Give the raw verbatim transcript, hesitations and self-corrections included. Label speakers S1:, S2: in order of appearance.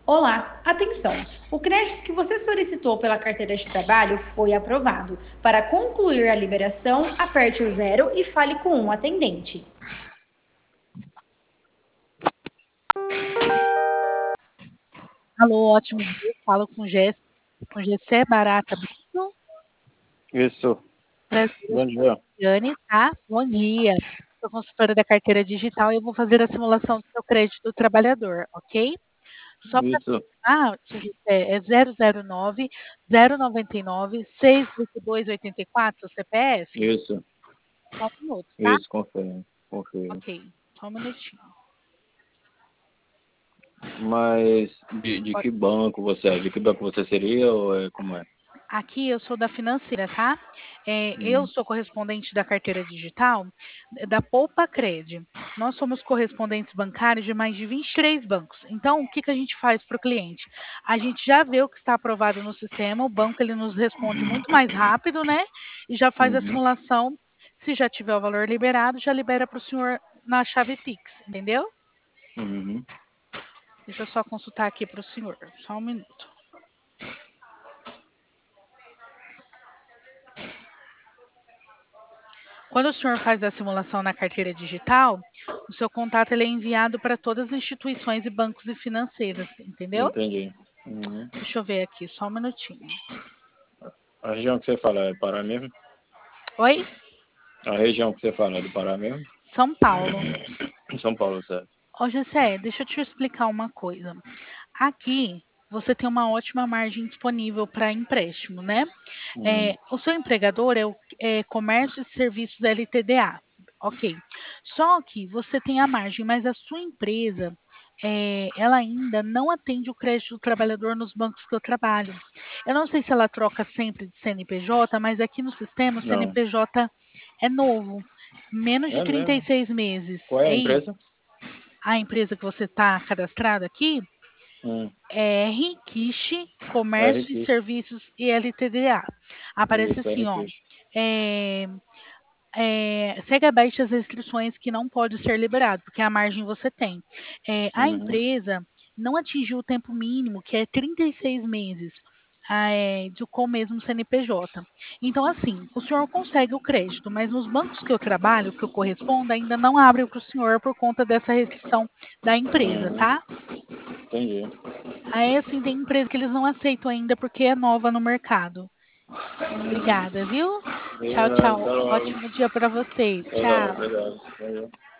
S1: Olá, atenção! O crédito que você solicitou pela carteira de trabalho foi aprovado. Para concluir a liberação, aperte o zero e fale com um atendente.
S2: Alô, ótimo dia. Falo com Gess, com Gessé Barata Brito.
S3: Isso.
S2: Prazer,
S3: Bom dia.
S2: Jane, tá? Bom dia. Sou consultora da carteira digital e eu vou fazer a simulação do seu crédito do trabalhador, ok? Só para
S3: Isso.
S2: ah, seu Gessé, é zero zero nove, zero nove nove, seis oito dois oito quatro, seu C P F?
S3: Isso.
S2: Só um minuto, tá?
S3: Isso, confere. Confere.
S2: Ok, só um minutinho.
S3: Mas de, de
S2: Ó,
S3: que banco você é? De que banco você seria ou é como é?
S2: aqui eu sou da financeira, tá? É, eu
S3: Hum.
S2: sou correspondente da carteira digital eh, da Poupa Cred. Nós somos correspondentes bancários de mais de vinte e três bancos. Então, o que, que a gente faz para o cliente? A gente já vê o que está aprovado no sistema, o banco ele nos responde muito mais rápido, né? E já faz a
S3: Uhum.
S2: simulação. Se já tiver o valor liberado, já libera para o senhor na chave Pix, entendeu?
S3: Uhum.
S2: Deixa eu só consultar aqui para o senhor. Só um minuto. Quando o senhor faz a simulação na carteira digital, o seu contato ele é enviado para todas as instituições e bancos e financeiras, entendeu?
S3: Entendi. Uhum.
S2: Deixa eu ver aqui, só um minutinho.
S3: A região que você fala é do Pará mesmo?
S2: Oi?
S3: A região que você fala é do Pará mesmo?
S2: São Paulo.
S3: São Paulo, certo?
S2: Ô, Gessé, deixa eu te explicar uma coisa. Aqui você tem uma ótima margem disponível para empréstimo, né?
S3: Uhum.
S2: É, o seu empregador é o é, Comércio e Serviços L T D A. Ok. Só que você tem a margem, mas a sua empresa, é, ela ainda não atende o crédito do trabalhador nos bancos que eu trabalho. Eu não sei se ela troca sempre de C N P J, mas aqui no sistema o
S3: Não.
S2: C N P J é novo. Menos de
S3: É
S2: trinta e
S3: mesmo?
S2: seis meses.
S3: Qual é a
S2: É isso.
S3: empresa?
S2: A empresa que você está cadastrado aqui
S3: Hum.
S2: é R Kishi
S3: R
S2: Comércio e
S3: Q.
S2: Serviços e L T D A. Aparece
S3: Isso,
S2: assim,
S3: R
S2: ó.
S3: Q.
S2: É, é, segue abaixo as restrições que não pode ser liberado, porque a margem você tem. É, a
S3: Uhum.
S2: empresa não atingiu o tempo mínimo, que é trinta e seis meses. É, de, com o mesmo C N P J. Então, assim, o senhor consegue o crédito, mas nos bancos que eu trabalho, que eu correspondo, ainda não abre para o senhor por conta dessa restrição da empresa,
S3: Uhum.
S2: tá?
S3: Entendi.
S2: Aí, assim, tem empresa que eles não aceitam ainda porque é nova no mercado. Obrigada, viu?
S3: E,
S2: Tchau,
S3: uh,
S2: tchau.
S3: até logo.
S2: Ótimo dia para vocês.
S3: Até logo.
S2: Tchau.
S3: Obrigado. Valeu.